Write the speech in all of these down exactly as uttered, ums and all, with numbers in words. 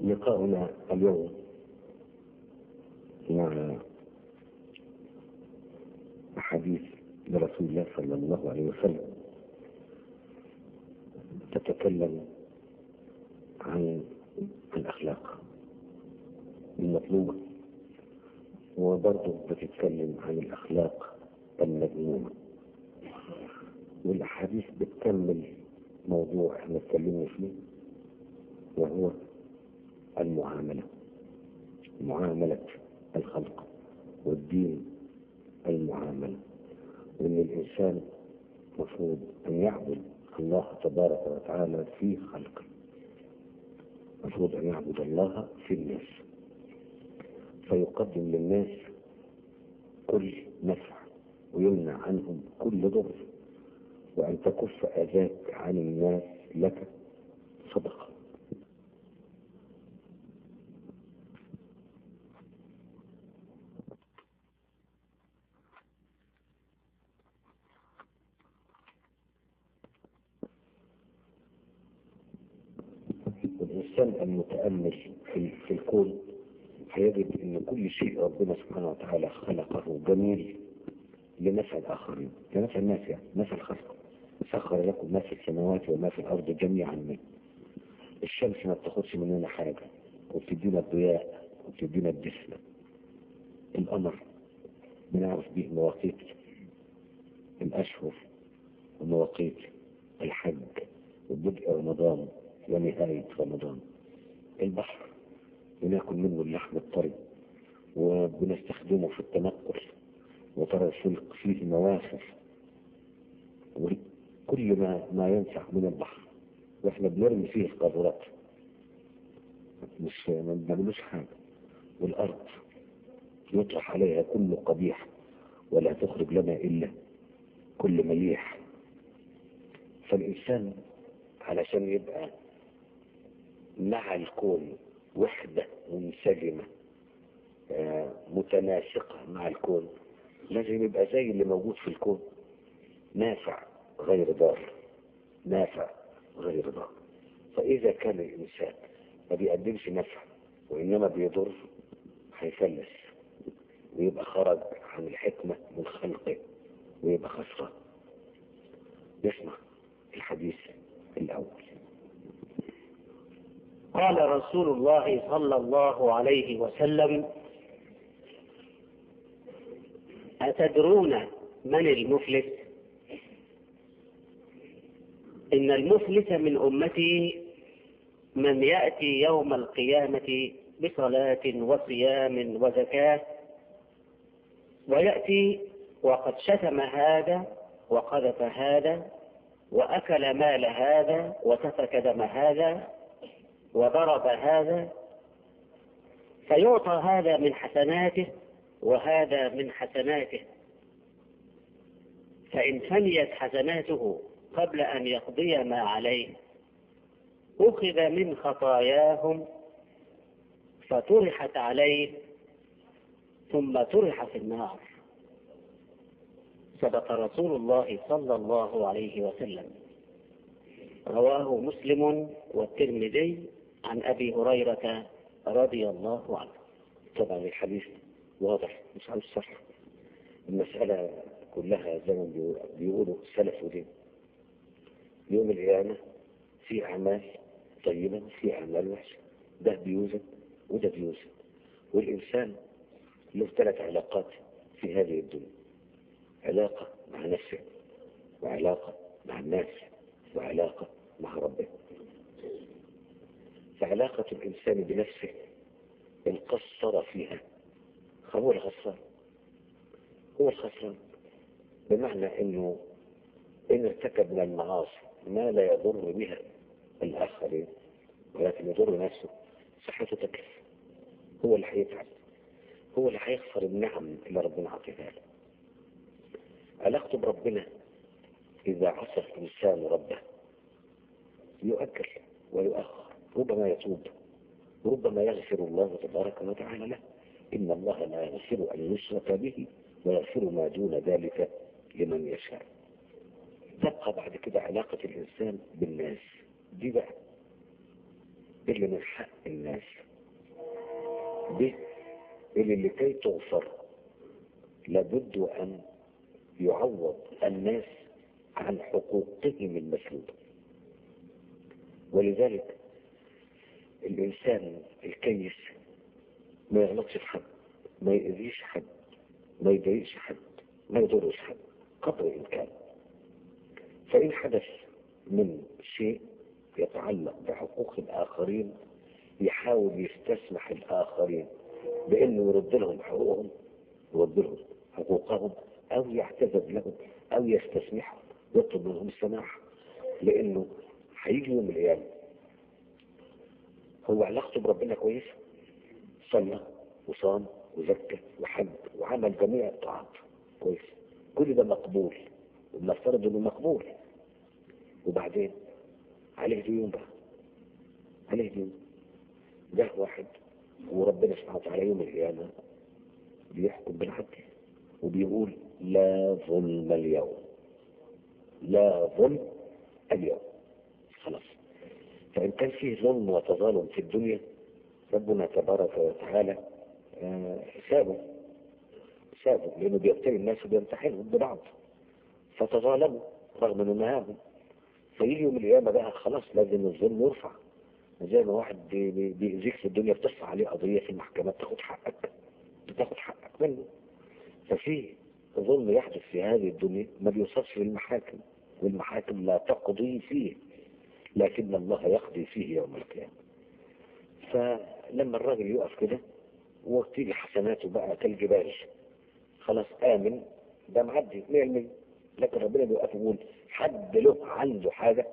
لقاؤنا اليوم مع حديث لرسول الله صلى الله عليه وسلم تتكلم عن الأخلاق المطلوبة، وبرضه بتتكلم عن الأخلاق المذمومة، والأحاديث بتكمل موضوع احنا اتكلمنا فيه وهو المعاملة، معاملة الخلق، والدين المعاملة، وإن الإنسان مفروض أن يعبد الله تبارك وتعالى في خلقه، مفروض أن يعبد الله في الناس، فيقدم للناس كل نفع ويمنع عنهم كل ضر، وأن تكف أذاك عن الناس لك صدقة. الإنسان المتأمل في, في الكون هيجد أن كل شيء ربنا سبحانه وتعالى خلقه جميل لنفع الآخرين، لنفع الناس، يعني نفع الخلق. سخر لكم ما في السماوات وما في الأرض جميعا منه. الشمس ما بتاخدش مننا حاجة وبتدينا الضياء وبتدينا الدفء. القمر بنعرف به مواقيت الأشهر ومواقيت الحج وبدء رمضان ونهاية رمضان. البحر بناكل منه اللحم الطري وبنستخدمه في التنقل، وترى الفلك فيه مواخر وكل ما ما ينفع من البحر، واحنا بنرمي فيه القاذورات، مش ما بنعملوش حاجه. والارض يطرح عليها كل قبيح ولا تخرج لنا الا كل مليح. فالانسان علشان يبقى مع الكون وحده منسجمه آه متناسقه مع الكون، لازم يبقى زي اللي موجود في الكون، نافع غير ضار، نافع غير ضار. فإذا كان الإنسان ما بيقدمش نفع وإنما بيضر، هيفلس ويبقى خرج عن الحكمة من خلقه ويبقى خسران. نسمع الحديث الأول. قال رسول الله صلى الله عليه وسلم: أتدرون من المفلس؟ إن المفلس من أمتي من يأتي يوم القيامة بصلاة وصيام وزكاة، ويأتي وقد شتم هذا وقذف هذا وأكل مال هذا وسفك دم هذا وضرب هذا، فيعطى هذا من حسناته وهذا من حسناته، فإن فنيت حسناته قبل أن يقضي ما عليه أخذ من خطاياهم فطرحت عليه ثم طرح في النار. صدق رسول الله صلى الله عليه وسلم. رواه مسلم والترمذي عن أبي هريرة رضي الله عنه. طبعا الحديث واضح، مش عاوز صح، المسألة كلها زي ما بيقولوا سلف ودين. يوم القيامة في أعمال طيبة وفي أعمال وحشة، ده بيوزن وده بيوزن. والإنسان له ثلاث علاقات في هذه الدنيا: علاقة مع نفسه، وعلاقة مع الناس، وعلاقة مع ربه. فعلاقة الإنسان بنفسه إن قصر فيها فهو الخسران، هو الخسران، بمعنى إنه إن ارتكب من المعاصي ما لا يضر بها الآخرين ولكن يضر نفسه، صحته تكلف، هو اللي هيتعب، هو اللي هيخسر النعم اللي ربنا عطيها له. علاقته بربنا إذا عصى الإنسان ربه يؤكل ويؤخر، ربما يتوب، ربما يغفر الله تبارك وتعالى له. إن الله لا يغفر أن يشرك به ويغفر ما دون ذلك لمن يشاء. تبقى بعد كده علاقة الإنسان بالناس، دي بقى اللي اللي من حق الناس دي اللي لكي تغفر لابد أن يعوض الناس عن حقوقهم المسلوبة. ولذلك الإنسان الكيس ما يغلطش في حد، ما يأذيش حد، ما يضايقش حد، ما يضرش حد قدر الإمكان. فإن حدث من شيء يتعلق بحقوق الآخرين يحاول يستسمح الآخرين بأنه يرد لهم حقوقهم، يرد لهم حقوقهم، أو يعتذر لهم، أو يستسمحهم، يطلب منهم السماح. لأنه هيجي يوم القيامة هو علاقته بربنا كويسة، صلى وصام وزكى وحج وعمل جميع الطاعات كويس، كل ده مقبول وبنفترض انه مقبول. وبعدين عليه ديون بقى، عليه ديون. ده واحد وربنا سبحانه وتعالى يوم القيامة بيحكم بالعدل وبيقول لا ظلم اليوم، لا ظلم اليوم. خلاص. فإن كان فيه ظلم وتظالم في الدنيا ربنا تبارك وتعالى سابه سابه لأنه بيبتلي الناس وبيمتحنهم ببعض فتظالموا رغم انه نهاهم. فيجي يوم القيامة بقى خلاص لازم الظلم يرفع. زي ما واحد بيأذيك في الدنيا بترفع عليه قضية في المحكمة تاخد حقك، بتاخد حقك منه. ففي ظلم يحدث في هذه الدنيا ما بيوصلش للمحاكم، والمحاكم لا تقضي فيه، لكن الله يقضي فيه يوم القيامة. فلما الراجل يقف كده وتيجي حسناته بقى كالجبال، خلاص آمن ده معدي مية بالمية، لكن ربنا بيوقف يقول حد له عنده حاجة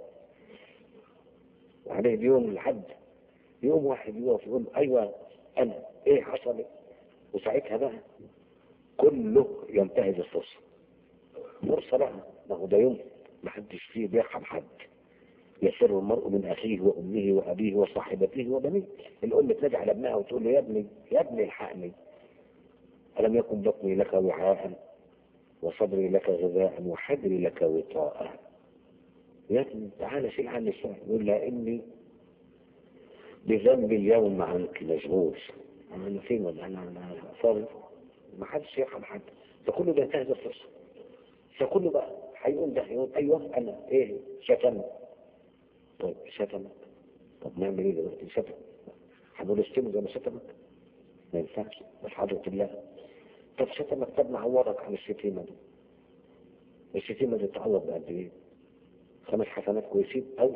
وعليه ديون الحد، يوم واحد يقف يقول ايوه انا ايه حصل، وساعتها بقى كله ينتهز الفرصة. فرصة بقى، ما هو ده يوم ما حدش فيه بيرحم حد. يفر المرء من اخيه وامه وابيه وصاحبته وبنيه. الام تنادي على ابنها وتقول له يا ابني يا ابني الحقني، الم يكن بطني لك وعاء وصدري لك غذاء وحجري لك وطاء، يا ابني تعالى شيل عني شوية. يقول لها اني بذنب اليوم عنك مشغول، انا فين ولا انا فاضي، ما حدش يرحم حد. فكله بينتهز الفرصة. فكله بقى هيقول ده يقول ايوه انا ايه شتمك. طيب شتمك، طب نعمل ايه دلوقتي؟ شتمك هنقول اشتمه زي ما شتمك؟ ما ينفعش، مش حضرة الله. طب شتمك، طب نعوضك عن الشتيمة دي. الشتيمة دي تعوض بقد ايه؟ خمس حسنات كويسين او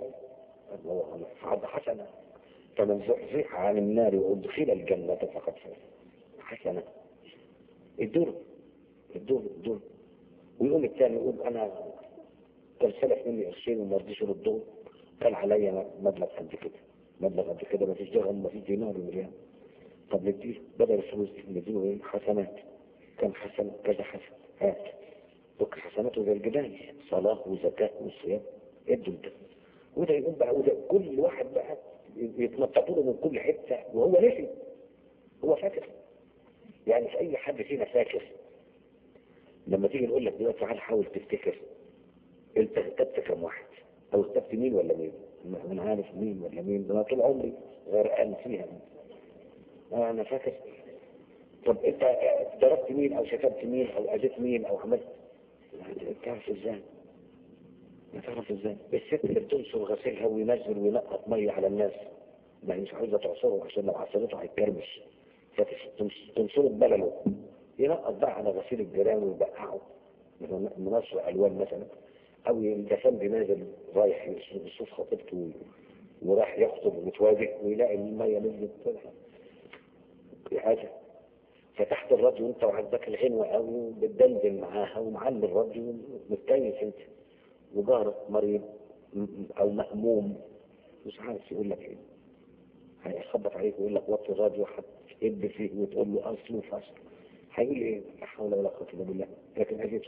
عد حسنة. فمن زحزح عن النار وادخل الجنة فقد فاز. حسنة الدور الدور الدور. ويقوم الثاني يقول انا كان سلف مني قرشين وما رضيش يردهم، قال عليا مبلغ قد كده، مبلغ قد كده، ما فيش درهم ما فيش دينار ومليان. طب نديه بدل الفلوس دي نديه ايه؟ حسنات. كم حسنة؟ كذا حسنة. هات بك حسناته زي الجبال، صلاة وزكاة وصيام، ادوا ده. وده يقوم بقى، وده كل واحد بقى يتنططوا له من كل حتة وهو نسي، هو فاكر. يعني في اي حد فينا فاكر لما تيجي نقول لك دلوقتي تعال حاول تفتكر انت كتبت كم واحد او كتبت مين ولا مين، انا عارف مين ولا مين، انا طول عمري غرقان فيها. انا فاكر. طب انت ضربت مين او شتمت مين او اذيت مين او عملت، تعرف ازاي؟ ما تعرف ازاي؟ الست اللي بتنشر غسيلها وينزل وينقط ميه على الناس ما مش عايزه تعصره عشان لو عصرته هيتكرمش، فتنشره ببلله ينقط بقى على غسيل الجيران ويبقعه منشر الوان مثلا، او الجفن نازل رايح يشوف خطيبته وراح يخطب متواجه ويلاقي الميه نزلت حاجه. فتحت الراديو انت وعندك الغنوة قوي بتدندن معاها ومعلم الراديو متكيف انت، وجارك مريض او مهموم مش عارف يقول لك ايه، هيخبط عليك ويقول لك وطي الراديو هتهب فيه وتقول له اصل وفصل، هيقول ايه؟ لا حول ولا قوه الا بالله. لكن اجيته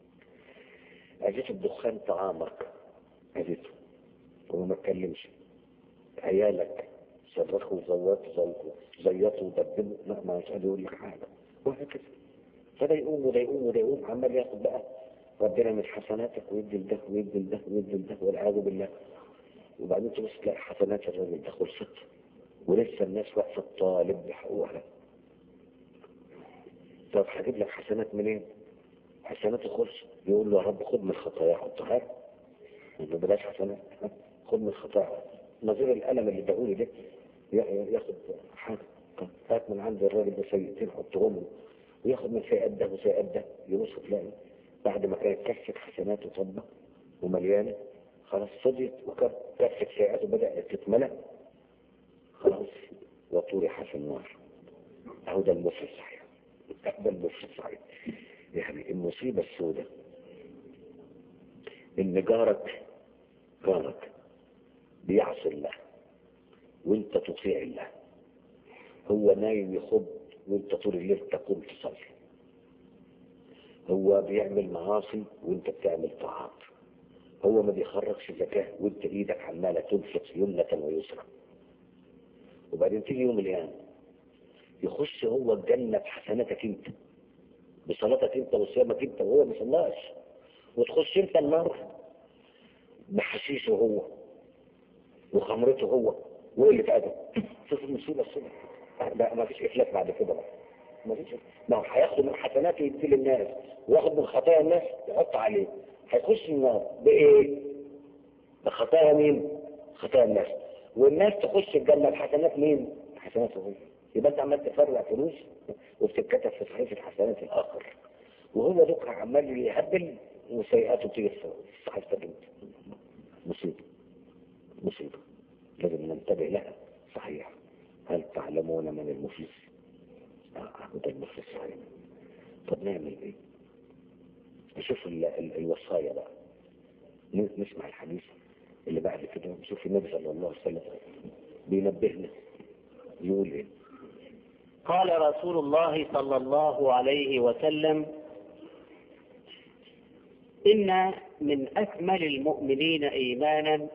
اجيته الدخان طعامك، اجيته وما اتكلمش، عيالك صرخوا وزوطوا زيطوا ودبلوا، لا ما مش قادر يقول لك حاجه وهكذا. فده يقوم وده يقوم وده يقوم عمال ياخد بقى ربنا من حسناتك ويدي لده ويدي لده ويدي لده والعياذ بالله. وبعدين تبص تلاقي حسنات الراجل ده خلصت ولسه الناس واقفة تطالب بحقوقها. طب هجيب لك حسنات منين؟ حسنات الخلص. يقول له يا رب خد من الخطايا حطها لي. يقول له بلاش حسنات، خد من الخطايا. نظير القلم اللي اداهولي ده ياخد حاجة، هات من عند الراجل ده سيئتين حطهم له، وياخد من سيئات ده وسيئات ده. يبص تلاقي بعد ما كانت كفة حسناته طبة ومليانة خلاص فضيت، وكفة سيئاته بدأت تتملأ خلاص وطرح في النار. أهو ده المصر الصحيح، ده المصر الصحيح. يعني المصيبة السوداء إن جارك جارك بيعصي الله وانت تطيع الله، هو نايم يخب وانت طول الليل تقوم تصلي، هو بيعمل معاصي وانت بتعمل طاعات، هو ما بيخرجش زكاة وانت ايدك عمالة تنفق يمنة ويسرى. وبعدين تيجي يوم القيامة يخش هو الجنة بحسناتك انت، بصلاتك انت وصيامك انت، وهو ما صلاش، وتخش انت النار بحشيشه هو وخمرته هو وقلة أدب. شوف المصيبة السوداء. لا ما فيش إفلاس بعد كده بقى، ما فيش. ما هو هياخد من حسناته يدي للناس، وياخد من خطايا الناس يحط عليه، هيخش النار بإيه؟ بخطايا مين؟ خطايا الناس. والناس تخش الجنة بحسنات مين؟ حسناته هو. يبقى أنت عمال تفرع فلوس وبتتكتب في صحيفة حسنات الآخر، وهو دوك عمال يهبل وسيئاته بتيجي في صحيفتك أنت. مصيبة مصيبة لازم ننتبه لها. صحيح. هل تعلمون من المفلس؟ اه ده المفلس صحيح. طب نعمل ايه؟ نشوف ال ال الوصايا بقى، نسمع الحديث اللي بعد كده، نشوف النبي صلى الله عليه وسلم بينبهنا يقول ايه. قال رسول الله صلى الله عليه وسلم: إن من أكمل المؤمنين إيمانا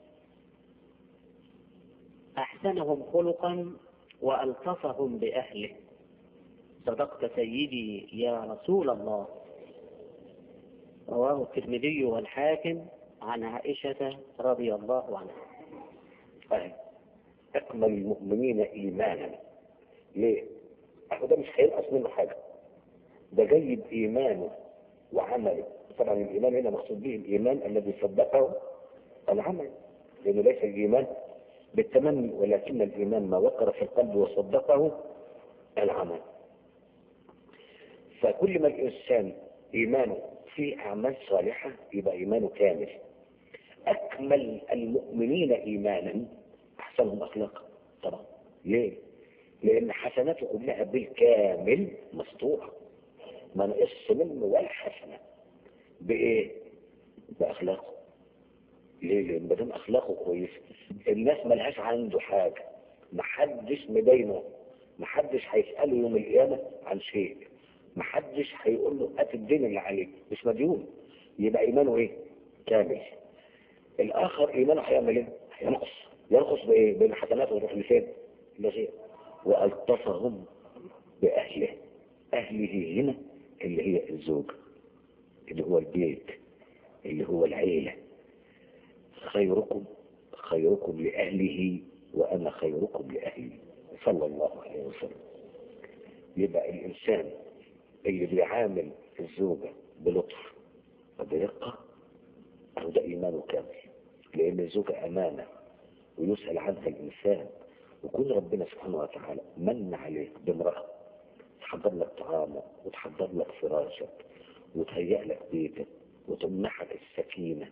أحسنهم خلقا وألطفهم بأهله. صدقت سيدي يا رسول الله. رواه الترمذي والحاكم عن عائشة رضي الله عنها. أهل. أكمل المؤمنين إيمانا. ليه؟ أهو ده مش هينقص منه حاجة، ده جاي بإيمانه وعمله. طبعا الإيمان هنا مقصود به الإيمان الذي صدقه العمل، لأنه ليس الإيمان بالتمني، ولكن الإيمان ما وقر في القلب وصدقه العمل. فكل ما الإنسان إيمانه في أعمال صالحة يبقى إيمانه كامل. أكمل المؤمنين إيمانا أحسنهم أخلاقا. طبعا ليه؟ لأن حسناته كلها بالكامل مسطورة، ما نقص منه ولا حسنة. بإيه؟ بأخلاقه. ليه؟ لأن بدون أخلاقه كويس الناس ملهاش عنده حاجة، محدش مدينه، محدش هيسأله يوم القيامة عن شيء، محدش هيقول له هات الدين اللي عليك، مش مديون. يبقى إيمانه إيه؟ كامل. الآخر إيمانه هيعمل إيه؟ هينقص. ينقص بإيه؟ بين حسناته ويروح لفين؟ لغير. وألطفهم بأهله. أهله هنا اللي هي الزوج، اللي هو البيت، اللي هو العيلة. خيركم خيركم لأهله وأنا خيركم لأهلي صلى الله عليه وسلم. يبقى الإنسان اللي بيعامل الزوجة بلطف وبرقة أو ده إيمانه كامل، لأن الزوجة أمانة ويسأل عنها الإنسان. وكل ربنا سبحانه وتعالى من عليك بامرأة تحضر لك طعامك وتحضر لك فراشك وتهيأ لك بيتك وتمنحك السكينة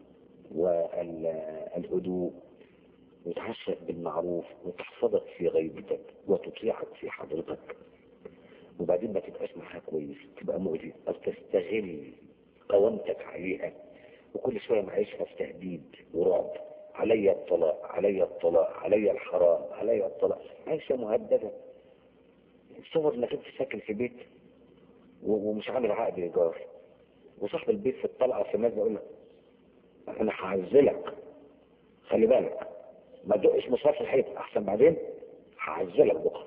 والهدوء وتعشق بالمعروف وتحفظك في غيبتك وتطيعك في حضرتك، وبعدين ما تبقاش معاها كويس، تبقى مؤذي أو تستغل قوامتك عليها، وكل شوية معيشها في تهديد ورعب. علي الطلاق علي الطلاق علي الحرام علي الطلاق. عايشة مهددة. تصور انك انت ساكن في بيت ومش عامل عقد ايجار، وصاحب البيت في الطلعة في الناس يقول لك انا هعزلك، خلي بالك ما تدقش مصاف الحيط احسن بعدين هعزلك بكره.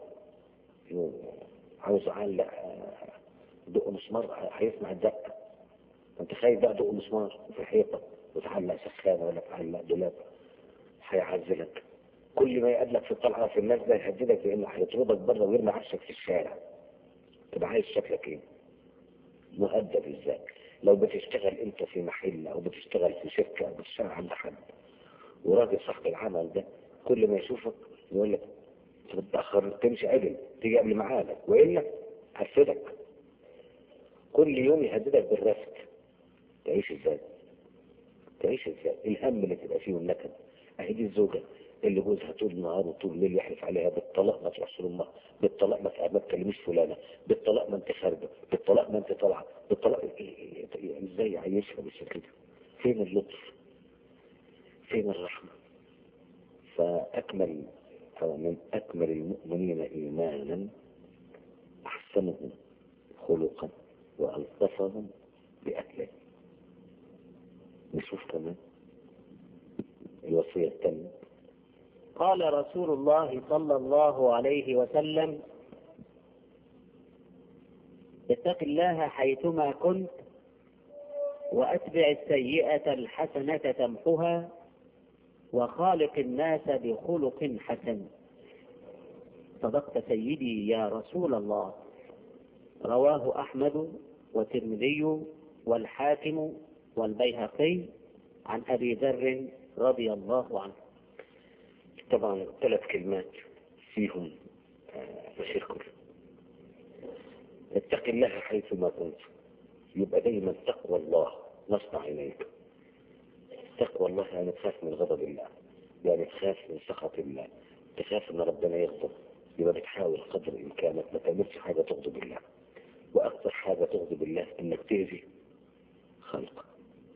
عاوز اعلق دق مسمار هيسمع الدق، انت خايف بقى دق مسمار في الحيطه وتعلق سخانه ولا تعلق دولاب، هيعزلك. كل ما يقابلك في الطلعة في الناس ده يهددك بانه هيطردك بره ويرمي عفشك في الشارع. تبقى عايز شكلك ايه؟ مؤدب ازاي؟ لو بتشتغل انت في محل او بتشتغل في شركة او بتشتغل عند حد، وراجل صاحب العمل ده كل ما يشوفك يقول لك تتأخر تمشي قبل تيجي قبل ميعادك والا هرفدك. كل يوم يهددك بالرفد. تعيش ازاي؟ تعيش ازاي؟ الهم اللي تبقى فيه والنكد. اهي دي الزوجة اللي جوزها طول النهار وطول الليل يحلف عليها بالطلاق ما تروحش لامها، بالطلاق ما ما تكلميش فلانة، بالطلاق ما انت خارجة، بالطلاق ما انت طالعة، بالطلاق. ازاي يعيشها بالشكل ده؟ فين اللطف؟ فين الرحمة؟ فأكمل أو من أكمل المؤمنين إيمانا أحسنهم خلقا وألطفهم بأكله. نشوف كمان الوصية الثانية. قال رسول الله صلى الله عليه وسلم: اتق الله حيثما كنت وأتبع السيئة الحسنة تمحها وخالق الناس بخلق حسن. صدقت سيدي يا رسول الله. رواه أحمد والترمذي والحاكم والبيهقي عن أبي ذر رضي الله عنه. طبعا ثلاث كلمات فيهم تشكر. اتق الله حيثما كنت، يبقى دايما تقوى الله نصب عينيك. تقوى الله يعني تخاف من غضب الله، يعني تخاف من سخط الله، تخاف ان ربنا يغضب، يبقى بتحاول قدر امكانك ما تعملش حاجه تغضب الله. واكثر حاجه تغضب الله انك تاذي خلقه.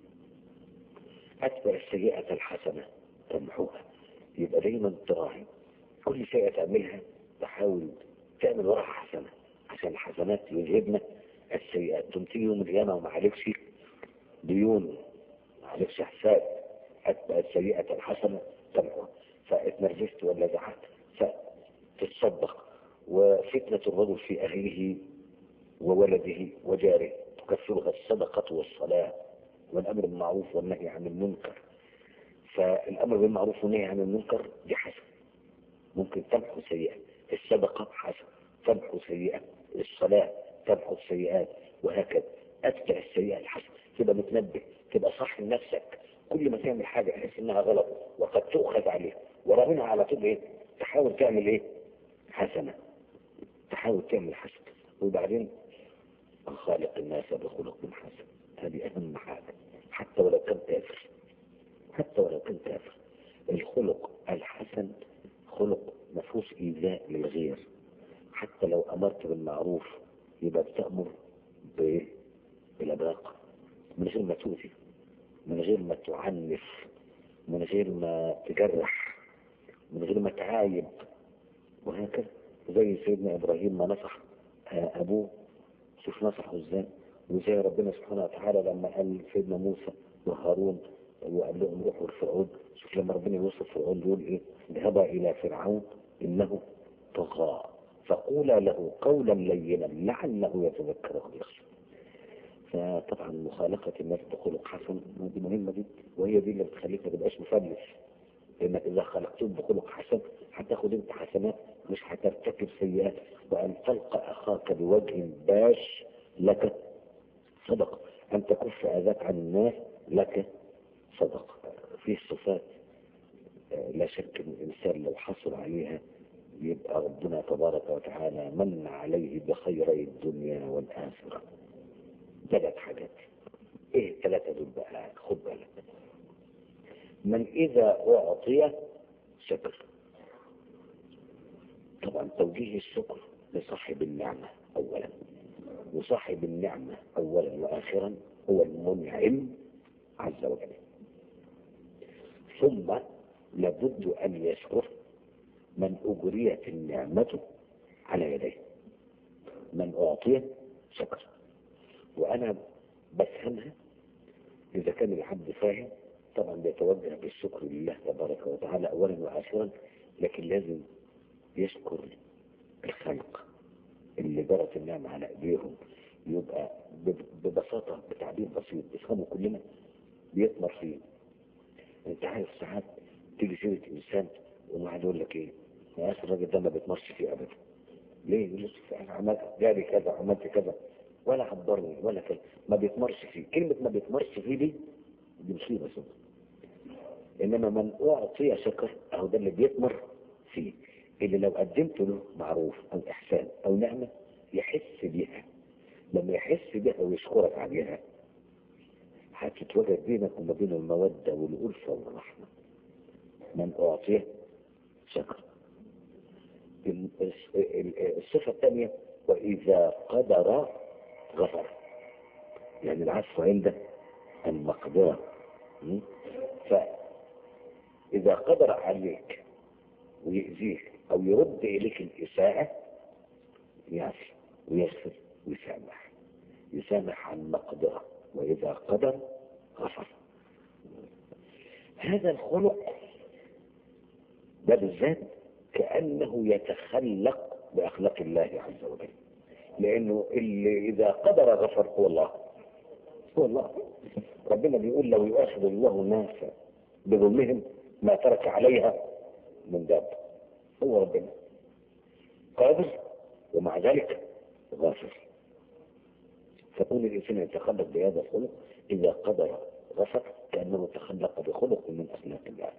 اتبع السيئه الحسنه تمحوها، يبقى دايما تراعي كل سيئه تعملها تحاول تعمل وراها حسنه، عشان الحسنات يذهبن السيئات. تمتي يوم القيامه وما عليكش ديون، ما عليكش حساب. اتبع السيئه الحسنه تمحوها. فاتنرفزت ولا زعلت فتتصدق. وفتنه الرجل في اهله وولده وجاره تكفرها الصدقه والصلاه والامر بالمعروف والنهي عن المنكر. فالامر بالمعروف والنهي عن المنكر دي حسنه ممكن تمحو سيئه. الصدقه حسنه تمحو سيئه. الصلاه تمحو السيئات، وهكذا. اتبع السيئه الحسنه، تبقى متنبه، تبقى صح لنفسك. كل ما تعمل حاجه تحس انها غلط وقد تؤخذ عليها، ورغمها على طول ايه؟ تحاول تعمل ايه؟ حسنه. تحاول تعمل حسنه. وبعدين خالق الناس بخلق حسن. هذه اهم حاجه، حتى ولو كان كافر. حتى ولو كان كافر، الخلق الحسن خلق ما فيهوش ايذاء للغير. حتى لو امرت بالمعروف يبقى بتامر بالابراق، من غير ما تؤذي، من غير ما تعنف، من غير ما تجرح، من غير ما تعايب، وهكذا. زي سيدنا ابراهيم ما نصح ابوه، شوف نصحه ازاي. وزي ربنا سبحانه وتعالى لما قال سيدنا موسى وهارون وقال لهم روحوا لفرعون. شوف لما ربنا يوصف فرعون يقول ايه؟ اذهبا الى فرعون انه طغى فقولا له قولا لينا لعله يتذكر او يخشى. فطبعا مخالقة الناس بخلق حسن دي مهمة جدا، وهي دي اللي بتخليك ما تبقاش مفلس. لانك اذا خلقتهم بخلق حسن هتاخد انت حسنات، مش هترتكب سيئات. وان تلقى اخاك بوجه باش لك صدق، ان تكف اذاك عن الناس لك صدق. في صفات لا شك ان الانسان لو حصل عليها يبقى ربنا تبارك وتعالى من عليه بخيري الدنيا والاخره. ثلاث حاجات. ايه الثلاثه دول بقى؟ خد بالك. من اذا اعطي شكر. طبعا توجيه الشكر لصاحب النعمه اولا، وصاحب النعمه اولا واخرا هو المنعم عز وجل. ثم لابد ان يشكر من اجريت النعمه على يديه. من اعطي شكر. وانا بفهمها اذا كان العبد فاهم طبعا بيتوجه بالشكر لله تبارك وتعالى اولا واخرا، لكن لازم يشكر الخلق اللي جرت النعمه على ايديهم. يبقى ببساطه بتعبير بسيط بيفهمه كلنا، بيثمر فيه. انت عارف ساعات تيجي سيره انسان وواحد يقول لك ايه يا اخي الراجل ده ما بيتمرش فيه ابدا. ليه؟ يقول لك انا عملت جاري كذا عملت كذا ولا عبرني ولا كذا، ما بيتمرش فيه. كلمه ما بيتمرش فيه دي دي مصيبه سودة. انما من اعطي شكر اهو ده اللي بيتمر فيه، اللي لو قدمت له معروف او احسان او نعمه يحس بيها. لما يحس بيها ويشكرك عليها هتتوجد بينك وما بين الموده والالفه والرحمه. من اعطي شكر. الصفه الثانيه واذا قدر غفر، يعني العفو عند المقدرة. فإذا قدر عليك ويأذيك أو يرد إليك الإساءة يعفو ويغفر ويسامح، يسامح عن مقدرة. وإذا قدر غفر. هذا الخلق ده بالذات كأنه يتخلق بأخلاق الله عز وجل، لأنه اللي إذا قدر غفر هو الله. هو الله. ربنا بيقول لو يؤاخذ الله الناس بظلمهم ما ترك عليها من دابة. هو ربنا قادر ومع ذلك غافر. فكون الإنسان يتخلق بهذا الخلق إذا قدر غفر كأنه تخلق بخلق من أخلاق الله.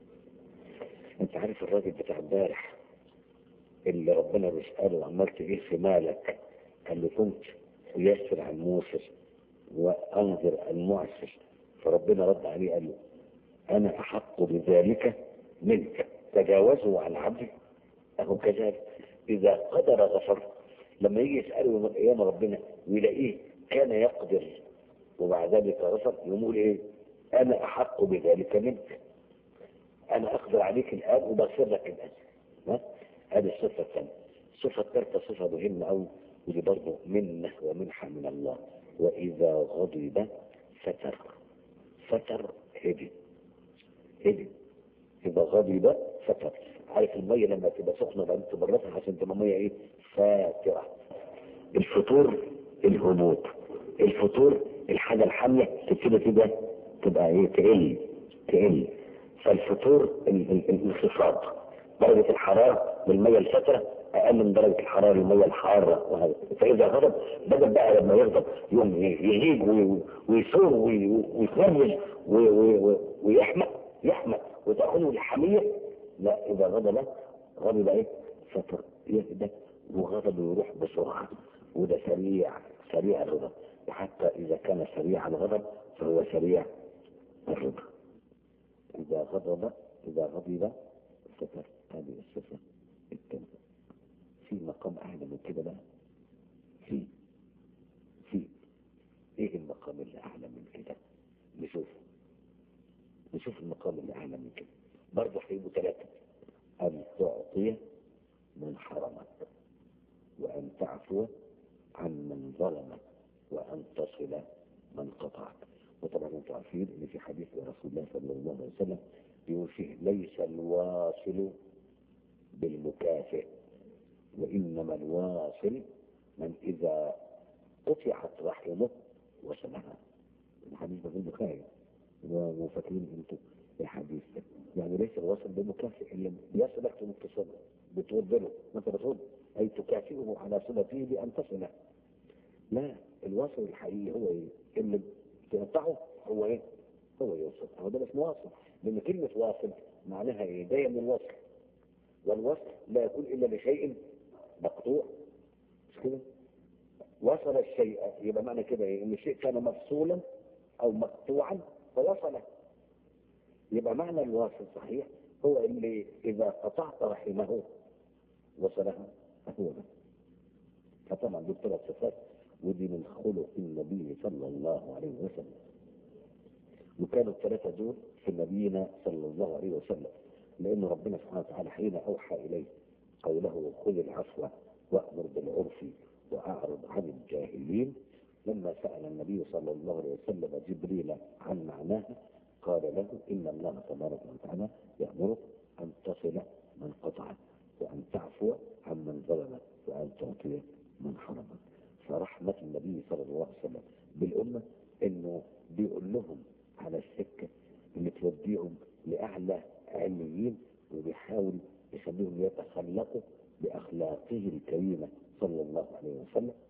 أنت عارف الراجل بتاع امبارح اللي ربنا بيسأله عملت إيه في مالك؟ قال له كنت يسر عن موسر وأنظر المعسر. فربنا رد عليه قال له أنا أحق بذلك منك تجاوزوا عن عبدي. أهو كذلك إذا قدر غفر. لما يجي يسأله يوم القيامة ربنا ويلاقيه كان يقدر ومع ذلك غفر، يقول إيه؟ أنا أحق بذلك منك. أنا أقدر عليك الآن وبغفر لك الآن. ها؟ هذه الصفة الثانية. الصفة الثالثة صفة مهمة أوي ودي برضه منة ومنحة من الله. وإذا غضب فتر. فتر هدي هدي إذا غضب فتر. عارف المية لما تبقى سخنة بعدين تبردها عشان تبقى مية إيه؟ فاترة. الفطور الهبوط. الفطور الحاجة الحامية تبتدي كده تبقى إيه؟ تقل تقل. فالفطور الانخفاض درجة الحرارة بالمية الفترة أقل من درجة الحرارة المية الحارة وهذا. فإذا غضب بدل بقى لما يغضب يوم يهيج ويثور ويتنرفز ويحمق يحمق وتأخذه الحمية. لا، إذا غضب غضب إيه؟ فتر يهدى وغضب يروح بسرعة. وده سريع سريع الغضب. وحتى إذا كان سريع الغضب فهو سريع الرضا. إذا غضب إذا غضب فتر. هذه الصفة الثالثة. في مقام أعلى من كده بقى. في في إيه المقام اللي أعلى من كده؟ نشوف نشوف المقام اللي أعلى من كده. برضه هيبقوا ثلاثة: أن تعطي من حرمك، وأن تعفو عن من ظلمك، وأن تصل من قطعك. وطبعا انتم عارفين ان في حديث رسول الله صلى الله عليه وسلم بيقول فيه ليس الواصل بالمكافئ وإنما الواصل من إذا قطعت رحمه وصلها. الحديث ده في البخاري وفاكرين انتم الحديث ده. يعني ليس الواصل بالمكافئ اللي يصلك تتصل بترد له وانت بترد اي تكافئه على صلته بان تصله. لا، الواصل الحقيقي هو ايه؟ اللي تقطعه هو ايه؟ هو يوصل. هو ده اسمه واصل. لان كلمه واصل معناها ايه؟ جايه من الوصل، والوصل لا يكون الا لشيء مقطوع. مش كده؟ وصل الشيء يبقى معنى كده ايه؟ ان الشيء كان مفصولا او مقطوعا فوصله. يبقى معنى الواصل صحيح هو اللي اذا قطعت رحمه وصلها. هو ده. فطبعا دي ثلاث صفات ودي من خلق النبي صلى الله عليه وسلم. وكانوا الثلاثه دول في نبينا صلى الله عليه وسلم، لان ربنا سبحانه وتعالى حين اوحى اليه قوله خذ العفو وامر بالعرف واعرض عن الجاهلين، لما سال النبي صلى الله عليه وسلم جبريل عن معناها قال له ان الله تبارك وتعالى يامرك ان تصل من قطعك، وان تعفو عن من ظلمك، وان تعطي من حرمك. فرحمه النبي صلى الله عليه وسلم بالامه انه بيقول لهم على السكه اللي توديهم لاعلى عليين، وبيحاول يخليهم يتخلقوا بأخلاقه الكريمة صلى الله عليه وسلم.